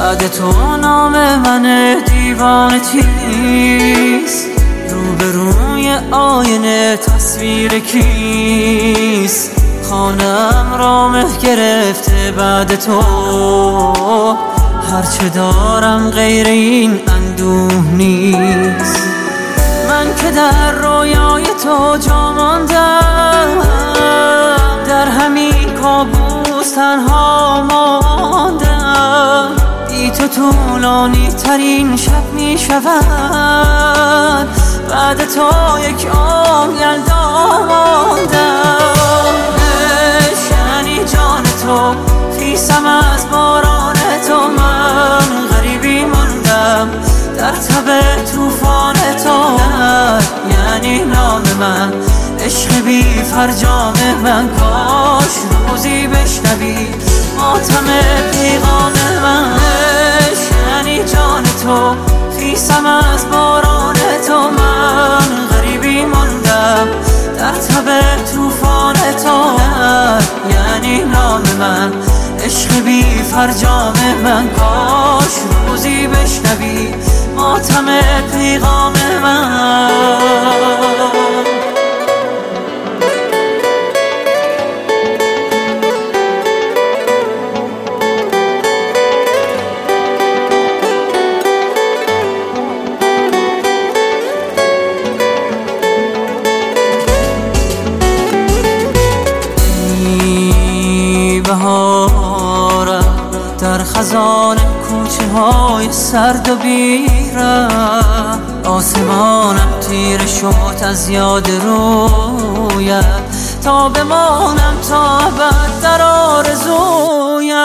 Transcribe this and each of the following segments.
بعد تو نام من دیوانه چیست؟ روبروی آینه تصویر کیست؟ خانم را مه گرفته بعد تو، هرچه دارم غیر این اندوه نیست. من که در رویای تو جا ماندم، در همین کابوس تنها ماندم. بی تو طولانی ترین شب می شود، بعد تو یک عمر یلدا ماندم. یعنی جان تو خیسم از باران تو، من غریبی ماندم در تب توفان تو. یعنی نام من عشق بی فرجام من، کاش روزی بشنوی ماتم پیغام من. یعنی جان تو خیسم از باران تو، من غریبی ماندم در تب توفان تو. یعنی نام من عشق بی فرجام من، کاش روزی بشنوی ماتم پیغام من. بهارم در خزان کوچه های سرد و بیرم، آسمانم تیره شد از یاد رویت، تا بمانم تا ابد در آرزویت.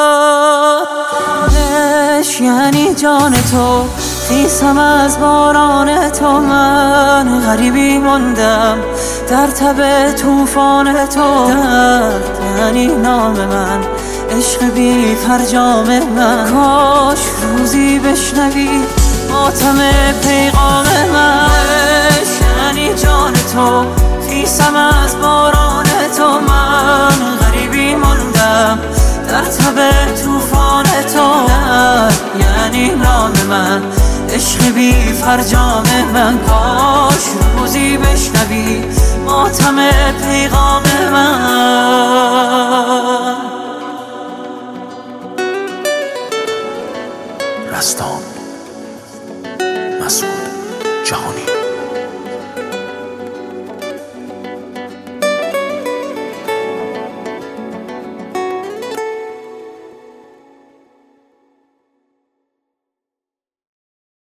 یعنی جان تو خیسم از باران تو، من غریبی ماندم در تب توفان تو. یعنی نام من عشق بی فرجام من، کاش روزی بشنوی ماتم پیغام من. یعنی جان تو خیسم از باران تو، من غریبی ماندم در تب توفان تو. یعنی نام من عشق بی فرجام من، کاش روزی بشنوی ماتم پیغام من. رستان، مسعود جهانی.